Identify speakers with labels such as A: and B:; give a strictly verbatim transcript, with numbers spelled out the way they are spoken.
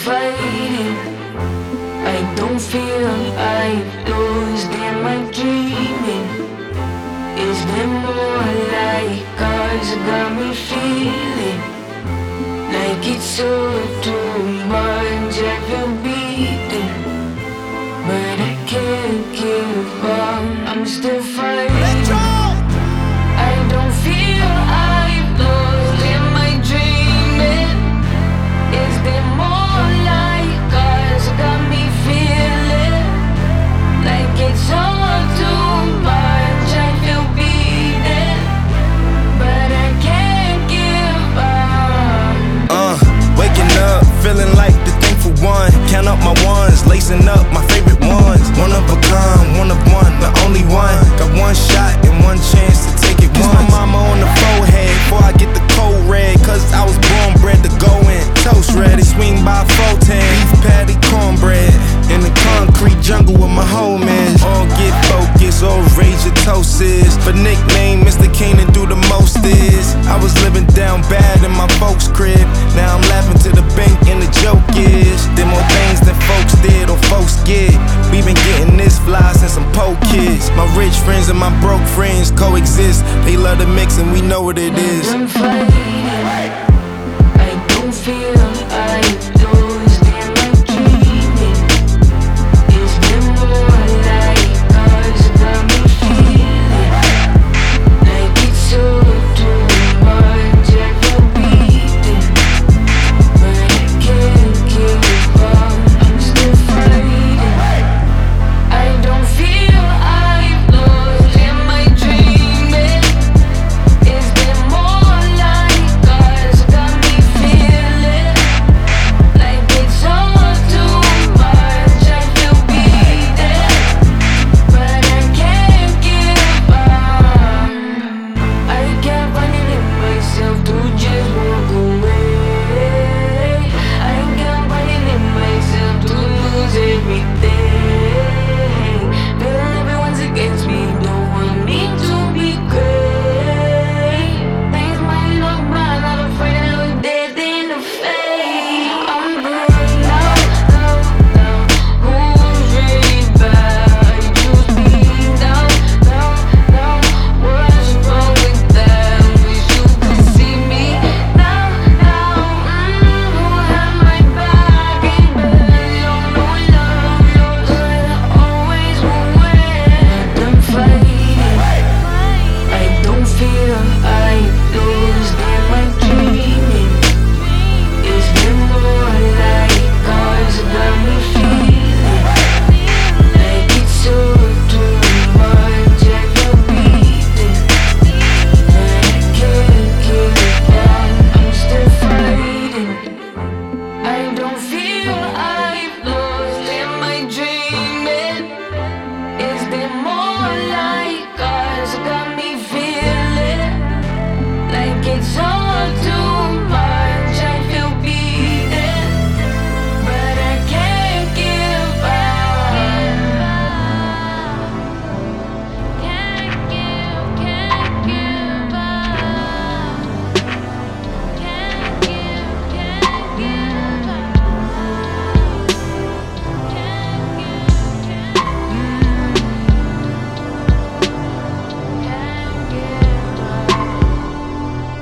A: fighting. I don't feel I lost. Am I dreaming? Is there more like cause got me feeling like it's all too much. I feel beaten, but I can't give up. I'm still fighting. I don't feel I've lost. Am I dreaming? Is there more like cause got me feeling like it's all too much. I feel beaten, but I can't give up.
B: Uh, waking up, feeling like the thankful one. Count up my ones, lacing up my favorite ones. One of a kind, one of one, the only one. Got one shot and one chance to take it. Kiss my mama on the forehead before I get the cold red. Cause I was born bred to go in. Toast ready, swing by four ten. Beef patty, cornbread. In the concrete jungle with my homies. All get focused, all rage your toast is. For nickname, Mister Canaan do the most is. I was living down bad in my folks' crib. Now I'm laughing to the bank and the joke is did more things than folks did or folks get. We been getting this fly since I'm po kids. My rich friends and my broke friends coexist. They love the mix and we know what it is.
A: I'm fighting.